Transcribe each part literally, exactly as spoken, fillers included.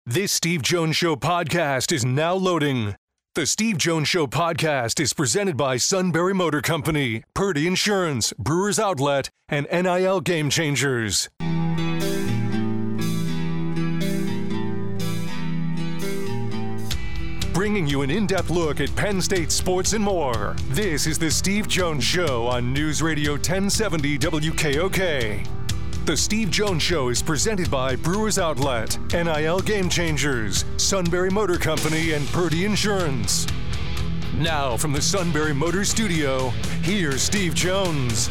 This Steve Jones Show podcast is now loading. The Steve Jones Show podcast is presented by Sunbury Motor Company, Purdy Insurance, Brewers Outlet, and N I L Game Changers. Bringing you an in-depth look at Penn State sports and more. This is the Steve Jones Show on News Radio ten seventy W K O K. The Steve Jones Show is presented by Brewers Outlet, N I L Game Changers, Sunbury Motor Company, and Purdy Insurance. Now from the Sunbury Motor Studio, here's Steve Jones.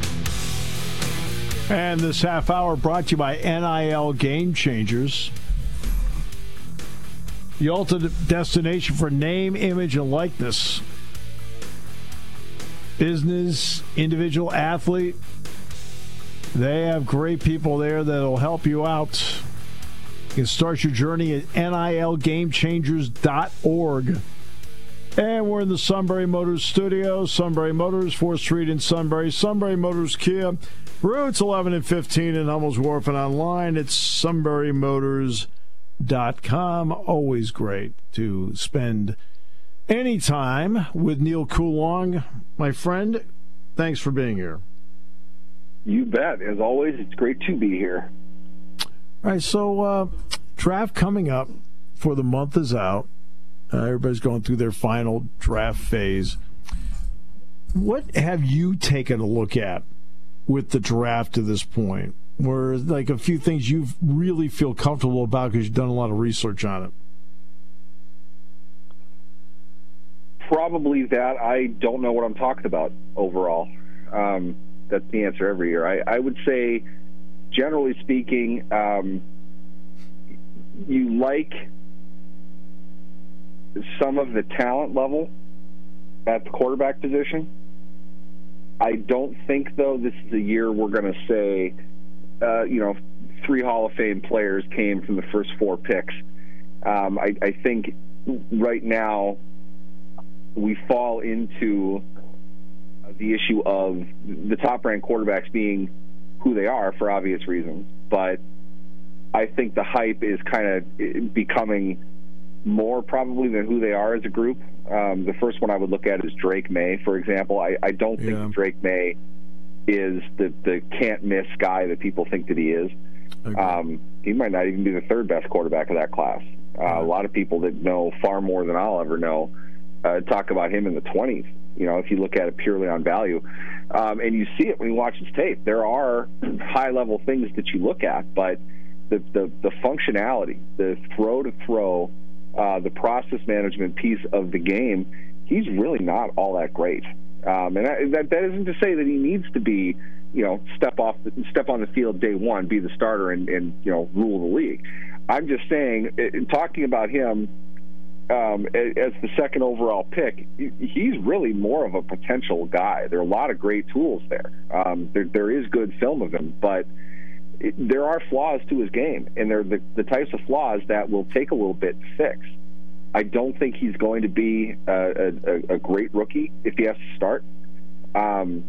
And this half hour brought to you by N I L Game Changers. The ultimate destination for name, image, and likeness. Business, individual, athlete. They have great people there that will help you out. You can start your journey at N I L game changers dot org. And we're in the Sunbury Motors studio. Sunbury Motors, fourth Street in Sunbury. Sunbury Motors Kia. Routes eleven and fifteen in Hummels Wharf, and online it's sunbury motors dot com. Always great to spend any time with Neil Coulong. My friend, thanks for being here. You bet. As always, it's great to be here. All right, so uh, draft coming up for the month is out. Uh, everybody's going through their final draft phase. What have you taken a look at with the draft to this point? Where, like, a few things you really feel comfortable about because you've done a lot of research on it? Probably that I don't know what I'm talking about overall. Um, that's the answer every year. I, I would say, generally speaking, um, you like some of the talent level at the quarterback position. I don't think, though, this is a year we're going to say, Uh, you know, three Hall of Fame players came from the first four picks. Um, I, I think right now we fall into the issue of the top-ranked quarterbacks being who they are for obvious reasons. But I think the hype is kind of becoming more probably than who they are as a group. Um, the first one I would look at is Drake May, for example. I, I don't think Yeah. Drake May is the, the can't-miss guy that people think that he is. Um, he might not even be the third-best quarterback of that class. Uh, a lot of people that know far more than I'll ever know uh, talk about him in the twenties, you know, if you look at it purely on value. Um, and you see it when you watch his tape. There are high-level things that you look at, but the, the, the functionality, the throw-to-throw, uh, the process management piece of the game, he's really not all that great. Um, and I, that, that isn't to say that he needs to be, you know, step off, the, step on the field day one, be the starter, and, and you know, rule the league. I'm just saying, in talking about him um, as the second overall pick, he's really more of a potential guy. There are a lot of great tools there. Um, there, there is good film of him, but it, there are flaws to his game, and they're the, the types of flaws that will take a little bit to fix. I don't think he's going to be a, a, a great rookie if he has to start. Um,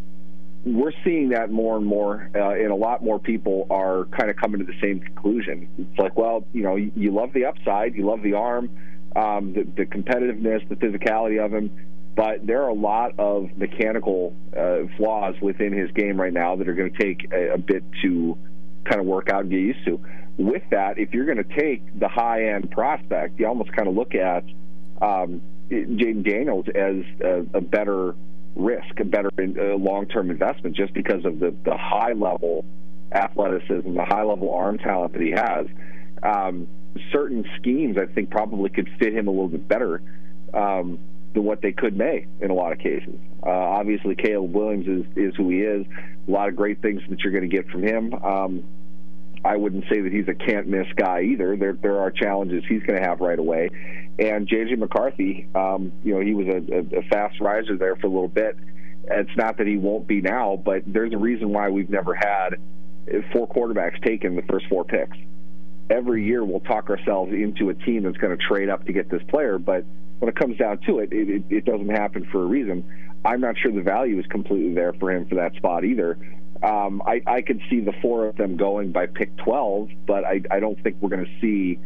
we're seeing that more and more, uh, and a lot more people are kind of coming to the same conclusion. It's like, well, you know, you, you love the upside, you love the arm, um, the, the competitiveness, the physicality of him, but there are a lot of mechanical uh, flaws within his game right now that are going to take a, a bit to kind of work out and get used to. With that, if you're going to take the high-end prospect, you almost kind of look at um, Jaden Daniels as a, a better risk, a better uh, long-term investment, just because of the, the high-level athleticism, the high-level arm talent that he has. Um, certain schemes, I think, probably could fit him a little bit better um, than what they could May in a lot of cases. Uh, obviously, Caleb Williams is, is who he is. A lot of great things that you're going to get from him. Um, I wouldn't say that he's a can't-miss guy either. There there are challenges he's going to have right away. And J J McCarthy, um, you know, he was a, a, a fast riser there for a little bit. It's not that he won't be now, but there's a reason why we've never had four quarterbacks taken the first four picks. Every year we'll talk ourselves into a team that's going to trade up to get this player, but when it comes down to it, it, it, it doesn't happen for a reason. I'm not sure the value is completely there for him for that spot either. Um, I, I could see the four of them going by pick twelve, but I, I don't think we're going to see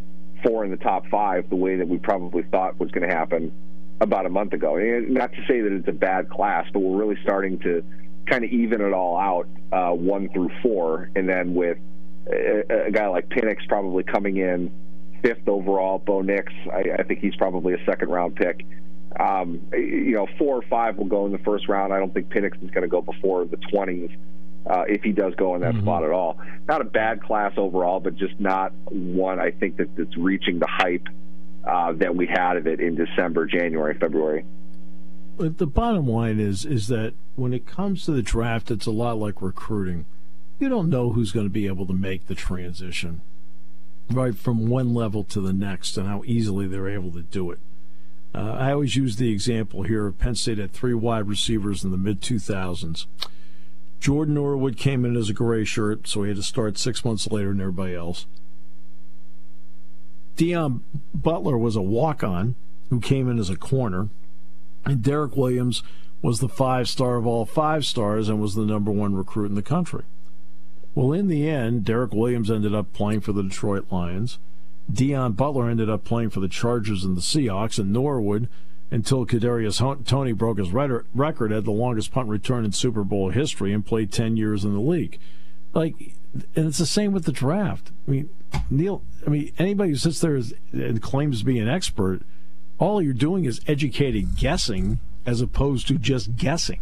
four in the top five the way that we probably thought was going to happen about a month ago. And not to say that it's a bad class, but we're really starting to kind of even it all out, uh, one through four, and then with a, a guy like Penix probably coming in fifth overall. Bo Nix, I, I think he's probably a second-round pick. Um, you know, four or five will go in the first round. I don't think Penix is going to go before the twenties uh, if he does go in that mm-hmm. spot at all. Not a bad class overall, but just not one I think that, that's reaching the hype uh, that we had of it in December, January, February. But the bottom line is is that when it comes to the draft, it's a lot like recruiting. You don't know who's going to be able to make the transition, right, from one level to the next and how easily they're able to do it. Uh, I always use the example here of Penn State had three wide receivers in the mid two thousands. Jordan Norwood came in as a gray shirt, so he had to start six months later than everybody else. Deion Butler was a walk-on who came in as a corner. And Derek Williams was the five-star of all five stars and was the number one recruit in the country. Well, in the end, Derek Williams ended up playing for the Detroit Lions. Deion Butler ended up playing for the Chargers and the Seahawks. And Norwood, until Kadarius Toney broke his record, had the longest punt return in Super Bowl history and played ten years in the league. Like, and it's the same with the draft. I mean, Neil, I mean, anybody who sits there and claims to be an expert, all you're doing is educated guessing as opposed to just guessing.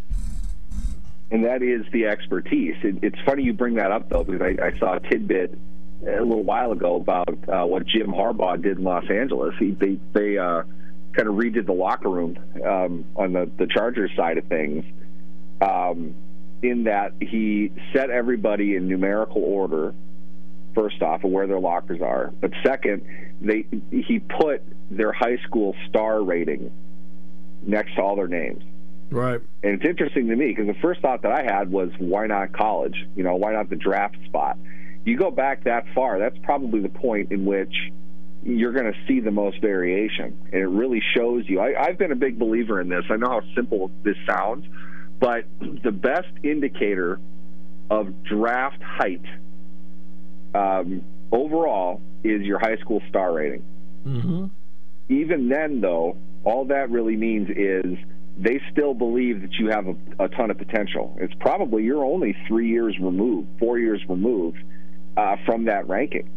And that is the expertise. It, it's funny you bring that up, though, because I, I saw a tidbit a little while ago about uh, what Jim Harbaugh did in Los Angeles. He, they they uh, kind of redid the locker room um, on the, the Chargers side of things, um, in that he set everybody in numerical order, first off, of where their lockers are. But second, they he put their high school star rating next to all their names. Right. And it's interesting to me because the first thought that I had was, why not college? You know, why not the draft spot? You go back that far, that's probably the point in which you're going to see the most variation. And it really shows you. I, I've been a big believer in this. I know how simple this sounds, but the best indicator of draft height um, overall is your high school star rating. Mm-hmm. Even then, though, all that really means is they still believe that you have a, a ton of potential. It's probably you're only three years removed, four years removed uh, from that ranking.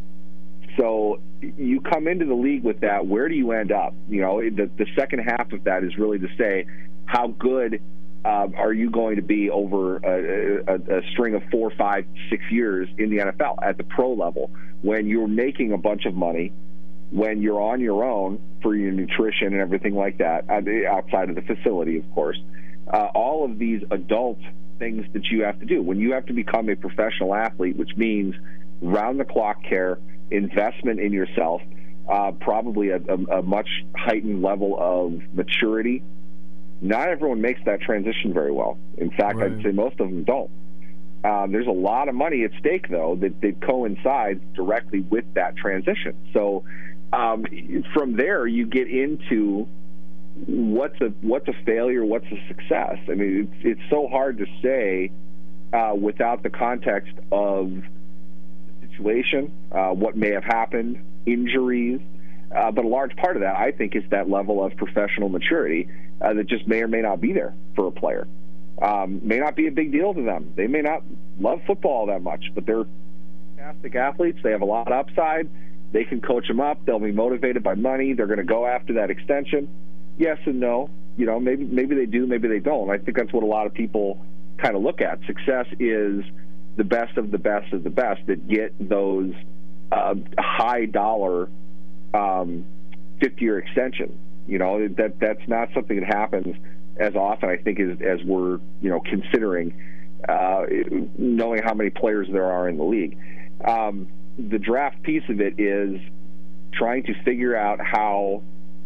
So you come into the league with that. Where do you end up? You know, the, the second half of that is really to say how good uh, are you going to be over a, a, a string of four, five, six years in the N F L at the pro level when you're making a bunch of money, when you're on your own for your nutrition and everything like that, outside of the facility, of course. Uh, all of these adult things that you have to do. When you have to become a professional athlete, which means round-the-clock care, investment in yourself, uh, probably a, a, a much heightened level of maturity, not everyone makes that transition very well. In fact, right. I'd say most of them don't. Um, there's a lot of money at stake, though, that, that coincides directly with that transition. So um, from there, you get into what's a what's a failure, what's a success. I mean, it's, it's so hard to say uh, without the context of the situation, uh, what may have happened, injuries. Uh, but a large part of that, I think, is that level of professional maturity uh, that just may or may not be there for a player. Um, may not be a big deal to them. They may not love football that much, but they're fantastic athletes. They have a lot of upside. They can coach them up. They'll be motivated by money. They're going to go after that extension. Yes and no. You know, maybe maybe they do, maybe they don't. I think that's what a lot of people kind of look at. Success is the best of the best of the best that get those uh, high-dollar um, fifty-year extensions. You know, that that's not something that happens as often, I think, as, as we're, you know, considering uh, knowing how many players there are in the league. Um, the draft piece of it is trying to figure out how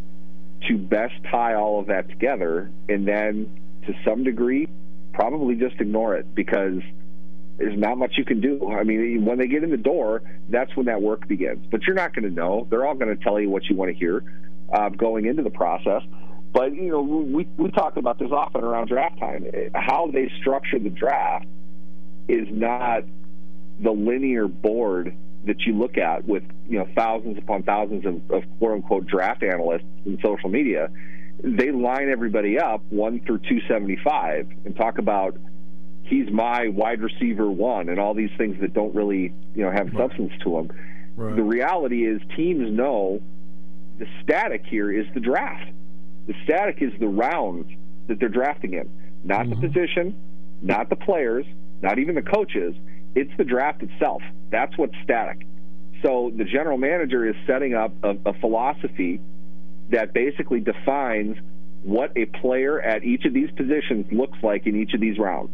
to best tie all of that together, and then to some degree probably just ignore it because there's not much you can do. I mean, when they get in the door, that's when that work begins. But you're not going to know. They're all going to tell you what you want to hear uh, going into the process. But, you know, we, we talk about this often around draft time. How they structure the draft is not the linear board that you look at with, you know, thousands upon thousands of, of quote-unquote draft analysts in social media, they line everybody up one through two seventy-five and talk about he's my wide receiver one and all these things that don't really, you know, have right. substance to them. Right. The reality is teams know the static here is the draft. The static is the rounds that they're drafting in, not mm-hmm. the position, not the players, not even the coaches. It's the draft itself. That's what's static. So the general manager is setting up a, a philosophy that basically defines what a player at each of these positions looks like in each of these rounds.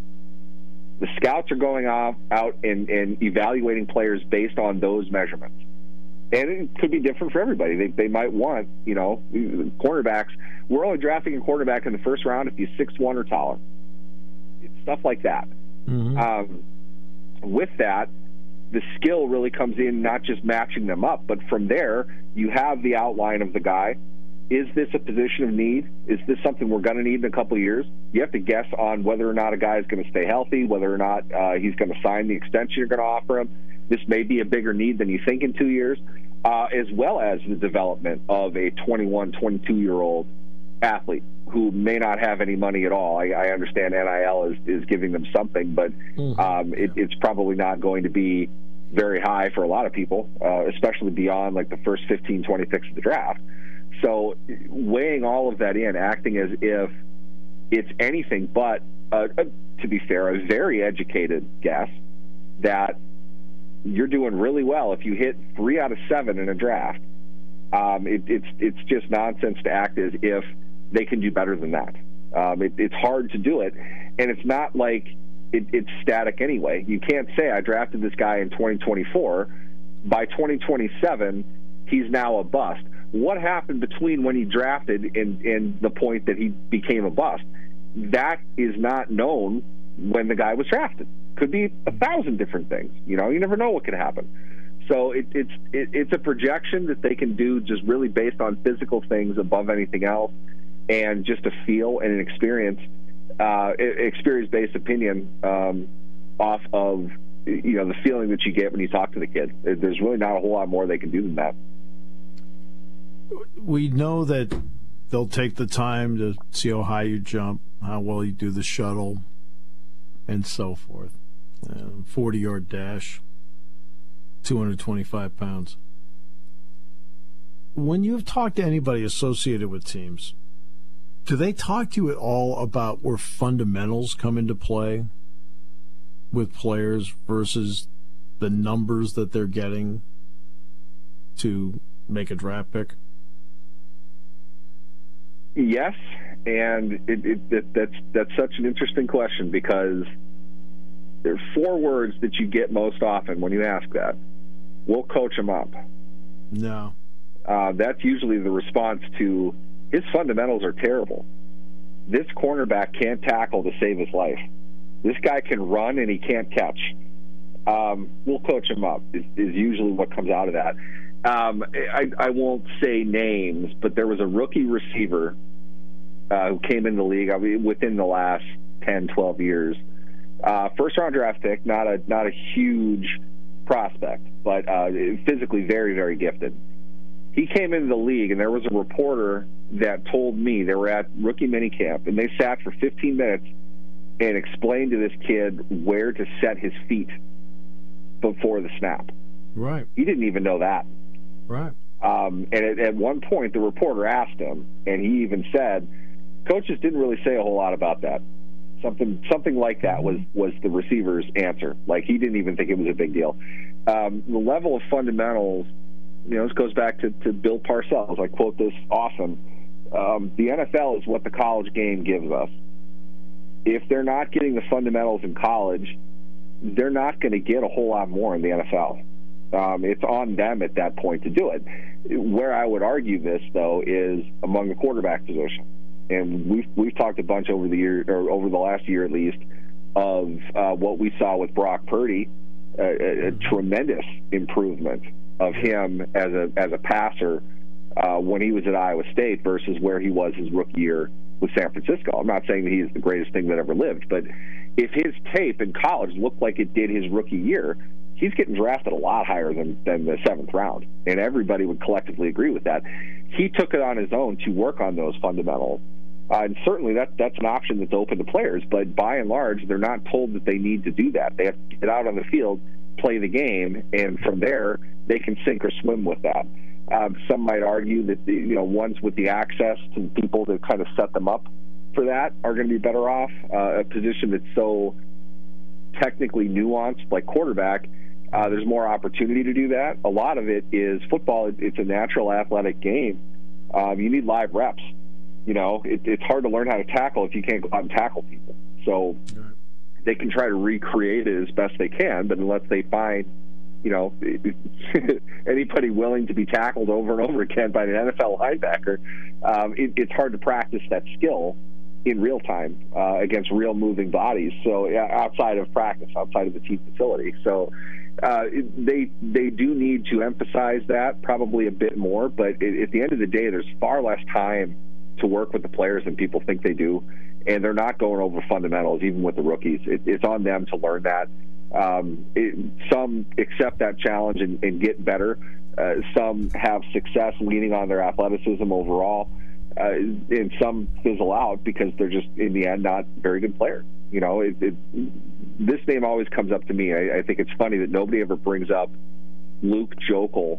The scouts are going off out and, and evaluating players based on those measurements. And it could be different for everybody. They, they might want, you know, cornerbacks. We're only drafting a quarterback in the first round if he's six one or taller. It's stuff like that. Mm-hmm. Um, with that, the skill really comes in not just matching them up, but from there, you have the outline of the guy. Is this a position of need? Is this something we're going to need in a couple of years? You have to guess on whether or not a guy is going to stay healthy, whether or not uh, he's going to sign the extension you're going to offer him. This may be a bigger need than you think in two years, uh, as well as the development of a twenty-one, twenty-two-year-old athlete who may not have any money at all. I, I understand N I L is, is giving them something, but um, it, it's probably not going to be very high for a lot of people, uh, especially beyond like the first fifteen, twenty picks of the draft. So weighing all of that in, acting as if it's anything but, uh, uh, to be fair, a very educated guess that you're doing really well if you hit three out of seven in a draft. Um, it, it's it's just nonsense to act as if they can do better than that. Um, it, it's hard to do it, and it's not like it, it's static anyway. You can't say I drafted this guy in twenty twenty-four. By twenty twenty-seven, he's now a bust. What happened between when he drafted and, and the point that he became a bust? That is not known when the guy was drafted. Could be a thousand different things. You know, you never know what could happen. So it, it's it, it's a projection that they can do just really based on physical things above anything else, and just a feel and an experience, uh, experience-based opinion um, off of, you know, the feeling that you get when you talk to the kid. There's really not a whole lot more they can do than that. We know that they'll take the time to see how high you jump, how well you do the shuttle, and so forth. forty-yard dash, two hundred twenty-five pounds. When you've talked to anybody associated with teams, do they talk to you at all about where fundamentals come into play with players versus the numbers that they're getting to make a draft pick? Yes, and it, it, it, that's that's such an interesting question, because there are four words that you get most often when you ask that. We'll coach him up. No. Uh, that's usually the response to, his fundamentals are terrible. This cornerback can't tackle to save his life. This guy can run and he can't catch. Um, we'll coach him up is, is usually what comes out of that. Um, I, I won't say names, but there was a rookie receiver uh, who came in the league I mean, within the last ten, twelve years. Uh, first round draft pick, not a not a huge prospect, but uh, physically very, very gifted. He came into the league, and there was a reporter that told me they were at rookie minicamp, and they sat for fifteen minutes and explained to this kid where to set his feet before the snap. Right. He didn't even know that. Right. Um, and at, at one point, the reporter asked him, and he even said, coaches didn't really say a whole lot about that. Something something like that was, was the receiver's answer. Like, he didn't even think it was a big deal. Um, the level of fundamentals, you know, this goes back to, to Bill Parcells. I quote this often. Um, the N F L is what the college game gives us. If they're not getting the fundamentals in college, they're not going to get a whole lot more in the N F L. Um, it's on them at that point to do it. Where I would argue this, though, is among the quarterback position. And we've we've talked a bunch over the year, or over the last year at least, of uh, what we saw with Brock Purdy, uh, a, a tremendous improvement of him as a as a passer uh, when he was at Iowa State versus where he was his rookie year with San Francisco. I'm not saying that he is the greatest thing that ever lived, but if his tape in college looked like it did his rookie year, he's getting drafted a lot higher than, than the seventh round, and everybody would collectively agree with that. He took it on his own to work on those fundamentals, uh, and certainly that that's an option that's open to players, but by and large, they're not told that they need to do that. They have to get out on the field, play the game, and from there, they can sink or swim with that. Um, some might argue that the, you know ones with the access to people to kind of set them up for that are going to be better off. Uh, a position that's so technically nuanced, like quarterback, uh, there's more opportunity to do that. A lot of it is football. It's a natural athletic game. Um, you need live reps. You know, it, it's hard to learn how to tackle if you can't go out and tackle people. So they can try to recreate it as best they can, but unless they find, you know, anybody willing to be tackled over and over again by an N F L linebacker, um, it, it's hard to practice that skill in real time uh, against real moving bodies. So uh, outside of practice, outside of the team facility. So uh, it, they they do need to emphasize that probably a bit more. But it, at the end of the day, there's far less time to work with the players than people think they do, and they're not going over fundamentals even with the rookies. It, it's on them to learn that. Um, it, some accept that challenge and, and get better. Uh, some have success leaning on their athleticism overall. Uh, and some fizzle out because they're just, in the end, not very good players. You know, it, it, this name always comes up to me. I, I think it's funny that nobody ever brings up Luke Joeckel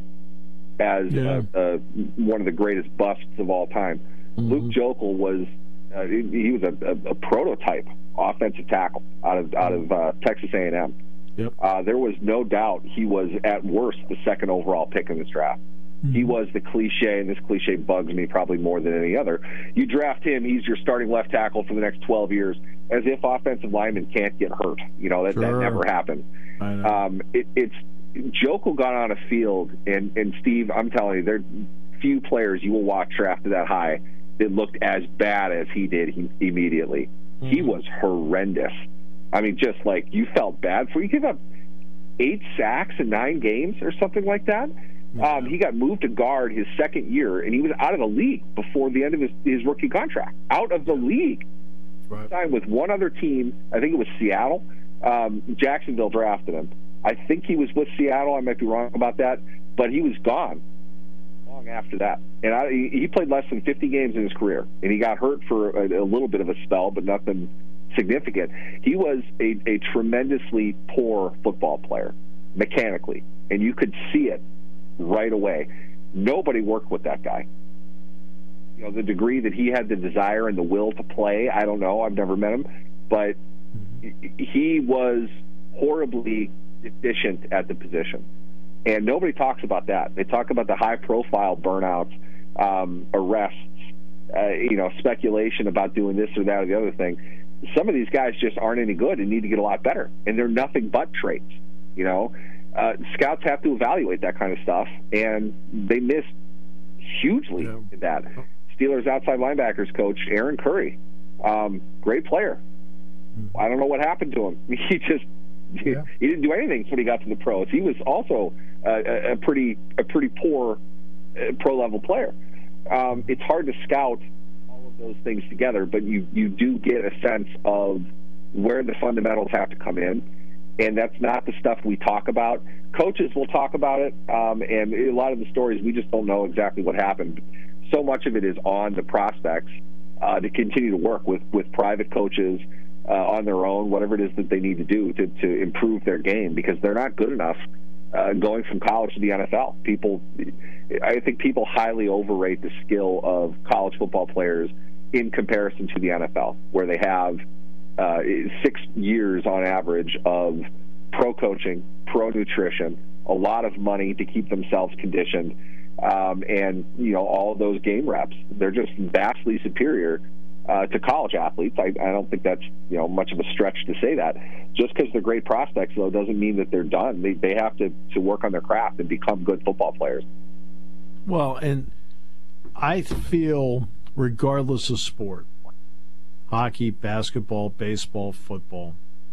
as yeah. a, a, one of the greatest busts of all time. Mm-hmm. Luke Joeckel was uh, he was a, a, a prototype offensive tackle out of out of uh, Texas A and M. Yep. Uh, there was no doubt he was at worst the second overall pick in this draft. Mm-hmm. He was the cliche, and this cliche bugs me probably more than any other. You draft him, he's your starting left tackle for the next twelve years, as if offensive linemen can't get hurt. You know, that, sure. that never happened. I know. Um, it, it's Joeckel got on a field, and, and Steve, I'm telling you, there are few players you will watch drafted that high that looked as bad as he did he, immediately. Mm-hmm. He was horrendous. I mean, just like you felt bad for. You give up eight sacks in nine games or something like that. Um, he got moved to guard his second year, and he was out of the league before the end of his, his rookie contract. Out of the league. Right. Signed with one other team. I think it was Seattle. Um, Jacksonville drafted him. I think he was with Seattle. I might be wrong about that, but he was gone long after that. And I, he played less than fifty games in his career, and he got hurt for a, a little bit of a spell, but nothing significant. He was a, a tremendously poor football player, mechanically, and you could see it right away. Nobody worked with that guy. You know, the degree that he had the desire and the will to play, I don't know. I've never met him. But he was horribly deficient at the position. And nobody talks about that. They talk about the high-profile burnouts, um, arrests, uh, you know, speculation about doing this or that or the other thing. Some of these guys just aren't any good and need to get a lot better. And they're nothing but traits, you know. Uh, scouts have to evaluate that kind of stuff, and they missed hugely yeah. in that. Steelers outside linebackers coach Aaron Curry, um, great player. Mm-hmm. I don't know what happened to him. He just yeah. he, he didn't do anything when he got to the pros. He was also uh, a, a pretty a pretty poor uh, pro level player. Um, it's hard to scout all of those things together, but you you do get a sense of where the fundamentals have to come in. And that's not the stuff we talk about. Coaches will talk about it, um, and a lot of the stories, we just don't know exactly what happened. So much of it is on the prospects uh, to continue to work with, with private coaches uh, on their own, whatever it is that they need to do to, to improve their game, because they're not good enough uh, going from college to the N F L. People, I think people highly overrate the skill of college football players in comparison to the N F L, where they have Uh, six years on average of pro coaching, pro nutrition, a lot of money to keep themselves conditioned, um, and you know all of those game reps. They're just vastly superior uh, to college athletes. I, I don't think that's you know much of a stretch to say that. Just because they're great prospects, though, doesn't mean that they're done. They they have to to work on their craft and become good football players. Well, and I feel, regardless of sport, hockey, basketball, baseball, football,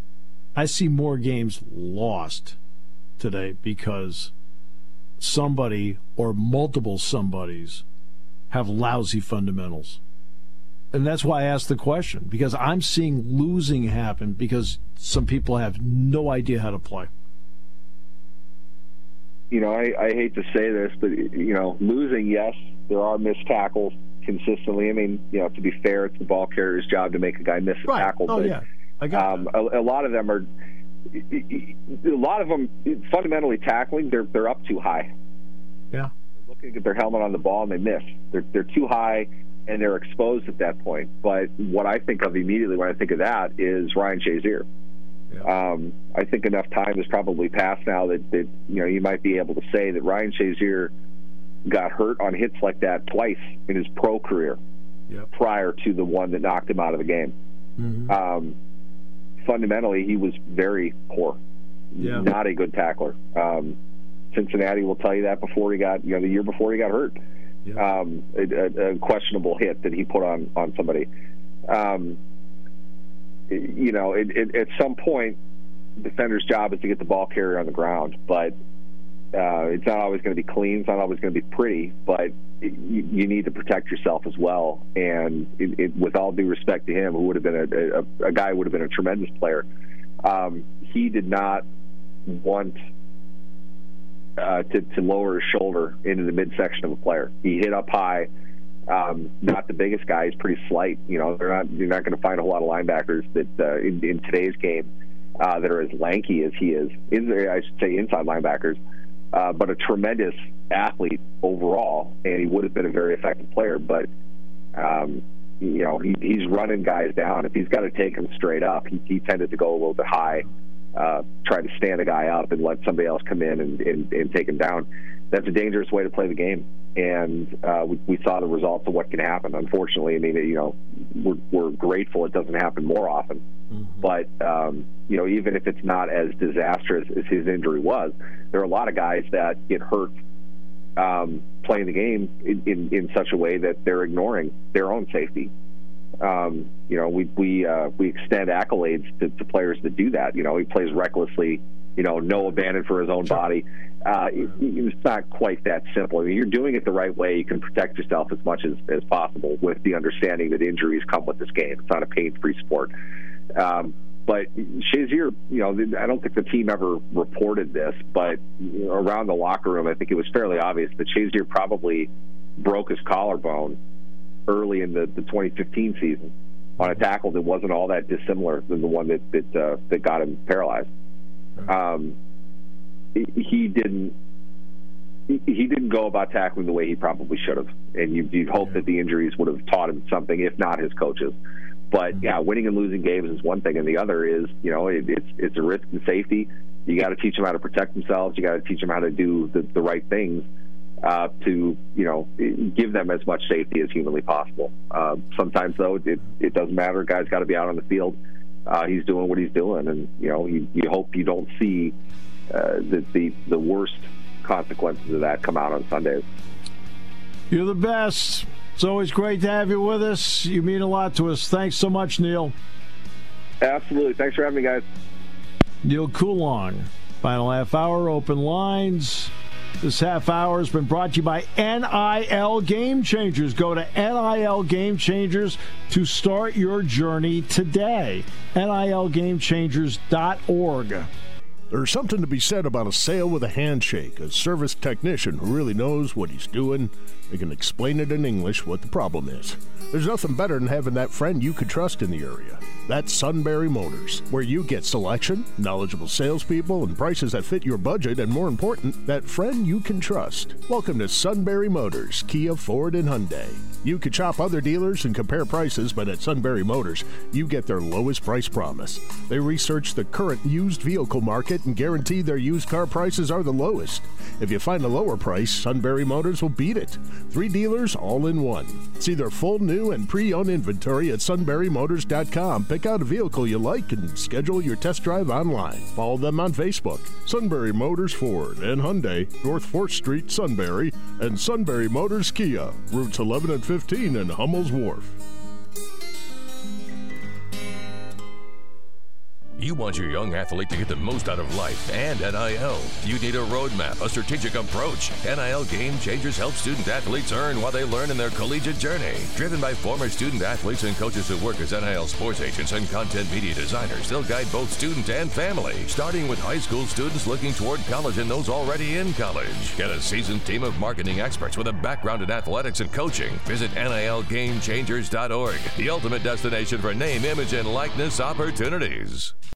I see more games lost today because somebody or multiple somebodies have lousy fundamentals. And that's why I asked the question, because I'm seeing losing happen because some people have no idea how to play. you know, I, I hate to say this, but, you know, losing, yes, there are missed tackles consistently. I mean, you know, to be fair, it's the ball carrier's job to make a guy miss a right. tackle. Oh, but, yeah. I got um, a, a lot of them are, a lot of them, fundamentally tackling, they're they're up too high. Yeah. They're looking at their helmet on the ball, and they miss. They're, they're too high, and they're exposed at that point. But what I think of immediately when I think of that is Ryan Shazier. Yeah. Um, I think enough time has probably passed now that, that you know you might be able to say that Ryan Shazier got hurt on hits like that twice in his pro career, yep. prior to the one that knocked him out of the game. Mm-hmm. Um, fundamentally, he was very poor, yeah. not a good tackler. Um, Cincinnati will tell you that before he got, you know, the year before he got hurt, yeah. um, a, a questionable hit that he put on on somebody. Um, you know, it, it, at some point, defender's job is to get the ball carrier on the ground, but uh, it's not always going to be clean. It's not always going to be pretty, but it, you, you need to protect yourself as well. And it, it, with all due respect to him, who would have been a, a, a guy who would have been a tremendous player, um, he did not want uh, to, to lower his shoulder into the midsection of a player. He hit up high. Um, not the biggest guy. He's pretty slight. You know, they're not. You're not going to find a whole lot of linebackers that uh, in, in today's game uh, that are as lanky as he is. In, I should say inside linebackers, uh, but a tremendous athlete overall, and he would have been a very effective player. But um, you know, he, he's running guys down. If he's got to take them straight up, he, he tended to go a little bit high, uh, try to stand a guy up and let somebody else come in and, and, and take him down. That's a dangerous way to play the game. And uh, we, we saw the results of what can happen. Unfortunately, I mean, you know, we're, we're grateful it doesn't happen more often. Mm-hmm. But, um, you know, even if it's not as disastrous as his injury was, there are a lot of guys that get hurt um, playing the game in, in, in such a way that they're ignoring their own safety. Um, you know, we we uh, we extend accolades to, to players that do that. You know, he plays recklessly, you know, no abandon for his own sure. body. Uh, it, it's not quite that simple. I mean, you're doing it the right way. You can protect yourself as much as, as possible with the understanding that injuries come with this game. It's not a pain-free sport. Um, but Shazier, you know, I don't think the team ever reported this, but you know, around the locker room, I think it was fairly obvious that Shazier probably broke his collarbone early in the, the twenty fifteen season on a tackle that wasn't all that dissimilar than the one that that, uh, that got him paralyzed. Um, he didn't he didn't go about tackling the way he probably should have, and you, you'd hope yeah. that the injuries would have taught him something, if not his coaches. But mm-hmm. yeah, winning and losing games is one thing, and the other is, you know, it, it's it's a risk and safety. You got to teach them how to protect themselves. You got to teach them how to do the, the right things uh, to, you know, give them as much safety as humanly possible. Uh, sometimes, though, it it doesn't matter. A guy's got to be out on the field. Uh, he's doing what he's doing, and you know, you, you hope you don't see uh, the, the the worst consequences of that come out on Sundays. You're the best. It's always great to have you with us. You mean a lot to us. Thanks so much, Neil. Absolutely. Thanks for having me, guys. Neil Coulon, final half hour, open lines. This half hour has been brought to you by N I L Game Changers. Go to N I L Game Changers to start your journey today. N I L game changers dot org. There's something to be said about a sale with a handshake, a service technician who really knows what he's doing. They can explain it in English what the problem is. There's nothing better than having that friend you could trust in the area. That's Sunbury Motors, where you get selection, knowledgeable salespeople, and prices that fit your budget, and more important, that friend you can trust. Welcome to Sunbury Motors, Kia, Ford, and Hyundai. You could shop other dealers and compare prices, but at Sunbury Motors, you get their lowest price promise. They research the current used vehicle market and guarantee their used car prices are the lowest. If you find a lower price, Sunbury Motors will beat it. Three dealers all in one. See their full new and pre-owned inventory at sunbury motors dot com. Pick out a vehicle you like and schedule your test drive online. Follow them on Facebook. Sunbury Motors Ford and Hyundai, North fourth Street, Sunbury, and Sunbury Motors Kia, routes eleven and fifteen in Hummel's Wharf. You want your young athlete to get the most out of life and N I L. You need a roadmap, a strategic approach. N I L Game Changers help student athletes earn while they learn in their collegiate journey. Driven by former student athletes and coaches who work as N I L sports agents and content media designers, they'll guide both student and family, starting with high school students looking toward college and those already in college. Get a seasoned team of marketing experts with a background in athletics and coaching. Visit N I L game changers dot org, the ultimate destination for name, image, and likeness opportunities.